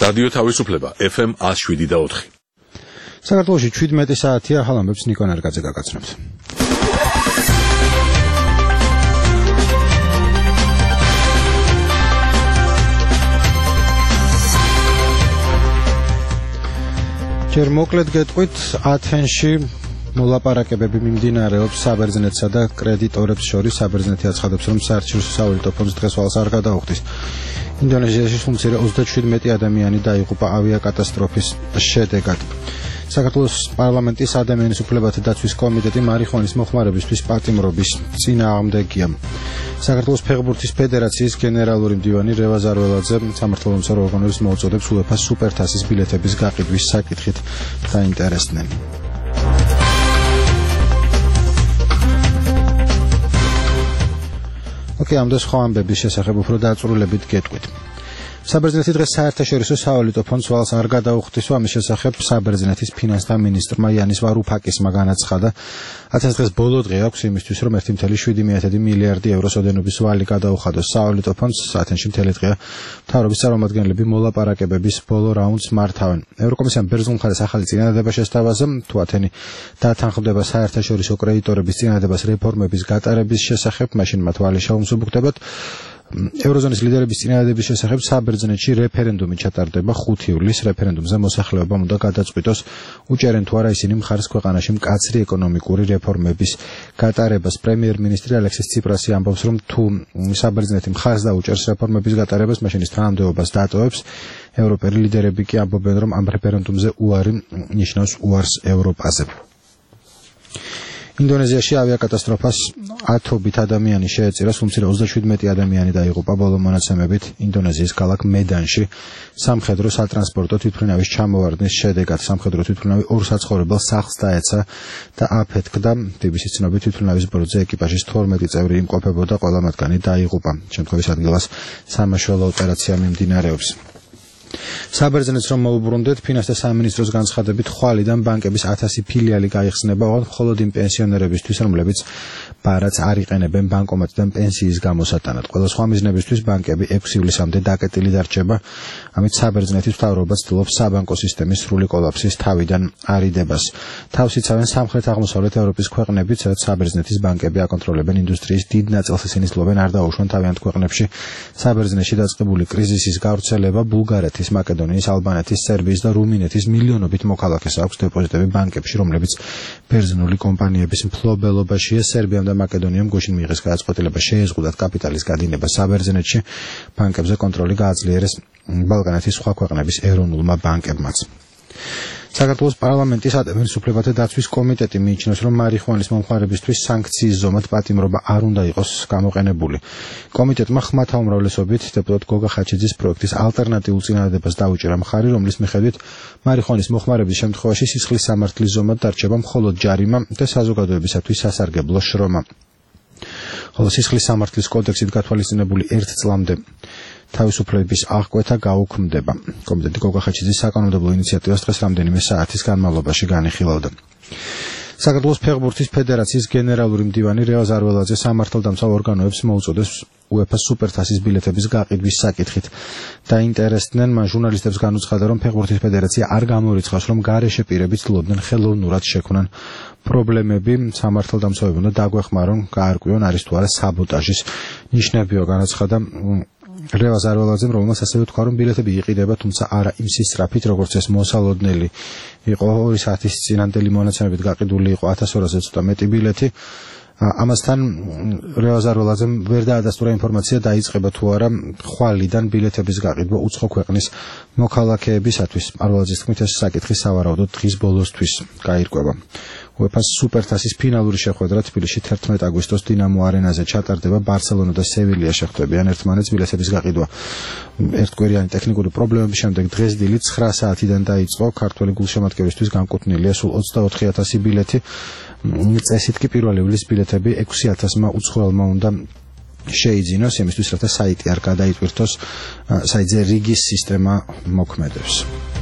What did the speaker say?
რადიო თავისუფლება FM 107.4. საქართველოში 17 საათია, ახალ ამბებს ნიკო ნარგაძე გაგაცნობთ. ჯერ მოკლედ გეტყვით, ათენში მოლაპარაკებები მიმდინარეობს საბერძნეთსა და კრედიტორებს შორის. საბერძნეთი აცხადებს, რომ საერთაშორისო სავალუტო ფონდს დღეს ვალს არ გადაუხდის. ინდონეზიაში სულ 37 ადამიანი დაიღუპა ავიაკატასტროფის შედეგად. საქართველოს პარლამენტის ადამიანის უფლებათა დაცვის კომიტეტი მარიხუანის მოხმარებისთვის პატიმრობის წინააღმდეგია. საქართველოს ფეხბურთის ფედერაციის გენერალური მდივანი რევაზ არველაძე სამართალდამცავ ორგანოებს მოუწოდებს UEFA სუპერთასის ბილეთების გაყიდვის საკითხით დაინტერესდნენ. ამდე სხვა ამბების შესახებ უფრო დაწვრილებით გეტყვით. საბერძნეთი დღეს საერთაშორისო სავალუტო ფონდს ვალს არ გადაუხდის. ამის შესახებ საბერძნეთის ფინანსთა მინისტრმა იანის ვარუფაკისმა განაცხადა. ათენს დღეს ბოლო დღე აქვს იმისთვის, რომ 1,7 მილიარდი ევროს ოდენობის ვალი გადაუხადოს სავალუტო ფონდს. ათენში მთელი დღეა მთავრობის წარმომადგენლები მოლაპარაკებების ბოლო რაუნდს მართავენ. ევროკომისიამ ბერძნულ მხარეს ახალი წინადადება შესთავაზა. თუ ათენი დათანხმდება საერთაშორისო კრედიტორების წინადადებას რეფორმების გატარების შესახებ, მაშინ მათ ვალი შეუმსუბუქდებათ. ევროზონის ლიდერების წინადადების შესახებ საბერძნეთში რეფერენდუმი ჩატარდება 5 ივლისს. რეფერენდუმზე მოსახლეობამ უნდა გადაწყვიტოს, უჭერენ თუ არა ისინი მხარს ქვეყანაში მკაცრი ეკონომიკური რეფორმების გატარებას. პრემიერ-მინისტრი ალექსის ციპრასი ამბობს, რომ თუ საბერძნეთი მხარს დაუჭერს რეფორმების გატარებას, მაშინ ის თანამდებობას დატოვებს. ევროპელი ლიდერები კი ამბობენ, რომ ამ რეფერენდუმზე უარი ნიშნავს უარს ევროპაზე. ინდონეზიაში ავიაკატასტროფას ათობით ადამიანი შეეწირა, სულ 37 ადამიანი დაიღუპა. ბოლო მონაცემებით ინდონეზიის ქალაქ მედანში სამხედრო სატრანსპორტო თვითმფრინავის ჩამოვარდნის შედეგად სამხედრო თვითმფრინავი 2 საცხოვრებელ სახლს დაეცა და აფეთქდა. BBC-ის ცნობით, თვითმფრინავის ბორტზე ეკიპაჟის 12 წევრი იმყოფებოდა, ყველა მათგანი დაიღუპა. შემთხვევის ადგილას სამაშველო ოპერაცია მიმდინარეობს. საბერძნეთს რომ მოუბრუნდეთ, ფინანსთა სამინისტროს განცხადებით, ხვალიდან ბანკების 1000 ფილიალი გაიხსნება, მხოლოდ იმ პენსიონერებისთვის, რომლებიც ბარათს არ იყენებენ ბანკომატიდან პენსიის გამოსატანად. ყველა სხვა მიზნებისთვის ბანკები 6 ივლისამდე დაკეტილი დარჩება. ამით საბერძნეთის მთავრობა ცდილობს საბანკო სისტემის სრული კოლაფსის თავიდან არიდებას. თავს იცავენ სამხრეთ-აღმოსავლეთ ევროპის ქვეყნებიც, სადაც საბერძნეთის ბანკები აკონტროლებენ ინდუსტრიის დიდ ნაწილს. ისინი ცდილობენ არ დაუშვან თავიანთ ქვეყნებში საბერძნეთში დაწყებული კრიზისის გავრცელება. ბულგარეთის, მაკედონიის, ალბანეთის, სერბიის და რუმინეთის მილიონობით მოქალაქეს აქვს დეპოზიტები ბანკებში, რომლებიც ბერძნული კომპანიების მფლობელობაშია. სერბიამ და მაკედონიამ გუშინ მიიღეს გადაწყვეტილება შეეზღუდათ კაპიტალის გადინება საბერძნეთში. ბანკებზე კონტროლი გააძლიერეს ბალკანეთის სხვა ქვეყნების ეროვნულმა ბანკებმაც. საქართველოს პარლამენტის ადამიანის უფლებათა დაცვის კომიტეტი მიიჩნევს, რომ მარიხუანის მომხმარებისთვის სანქციის ზომად პატიმრობა არ უნდა იყოს გამოყენებული. კომიტეტმა ხმათა უმრავლესობით დეპუტატ გოგა ხაჩიძის პროექტის ალტერნატიულ წინადადებას დაუჭირა მხარი, რომლის მიხედვით მარიხუანის მოხმარების შემთხვევაში სისხლის სამართლის ზომად დარჩება მხოლოდ ჯარიმა და საზოგადოებისათვის სასარგებლო შრომა. ხოლო სისხლის სამართლის კოდექსით გათვალისწინებული 1 წლამდე თავისუფლების აღკვეთა გაუქმდება. კომიტეტი გოგა ხაჩიძის საკანონმდებლო ინიციატივას დღეს რამდენიმე საათის განმავლობაში განიხილავდა. საქართველოს ფეხბურთის ფედერაციის გენერალური მდივანი რევაზ არველაძე სამართალდამცავ ორგანოებს მოუწოდებს UEFA სუპერთასის ბილეთების გაყიდვის საკითხით დაინტერესდნენ. მან ჟურნალისტებს განუცხადა, რომ ფეხბურთის ფედერაცია არ გამორიცხავს, რომ გარეშე პირები ცდილობდნენ ხელოვნურად შექმნან პრობლემები. სამართალდამცავები უნდა დაგვეხმარონ, გაარკვიონ არის თუ არა საბოტაჟის ნიშნებიო. განაცხადა რევაზ არველაძემ, რომელმაც ასევე თქვა, რომ ბილეთები იყიდება, თუმცა არა იმ სისწრაფით, როგორც ეს მოსალოდნელი იყო. 2 საათის წინანდელი მონაცემებით გაყიდული იყო 1200-ზე ცოტა მეტი ბილეთი. ამასთან რევაზ არველაძემ ვერ დაადასტურა ინფორმაცია, დაიწყება თუ არა ხვალიდან ბილეთების გაყიდვა უცხო ქვეყნის მოქალაქეებისათვის. არველაძის თქმით, ეს საკითხი სავარაუდოდ დღის ბოლოსთვის გაირკვევა. UEFA სუპერთასის ფინალური შეხვედრა თბილისში 11 აგვისტოს დინამო არენაზე ჩატარდება. ბარსელონა და სევილია შეხვდებიან ერთმანეთს. ბილეთების გაყიდვა ერთკვირიანი ტექნიკური პრობლემების შემდეგ დღეს დილით 9 საათიდან დაიწყო. ქართველი გულშემატკივრისთვის განკუთვნილია სულ 24000 ბილეთი. წესით კი 1 ივლისის ბილეთები 6000-მა უცხოელმა უნდა შეიძინოს, იმისთვის რათა საიტი არ გადაიტვირთოს, საიტზე რიგის სისტემა მოქმედებს.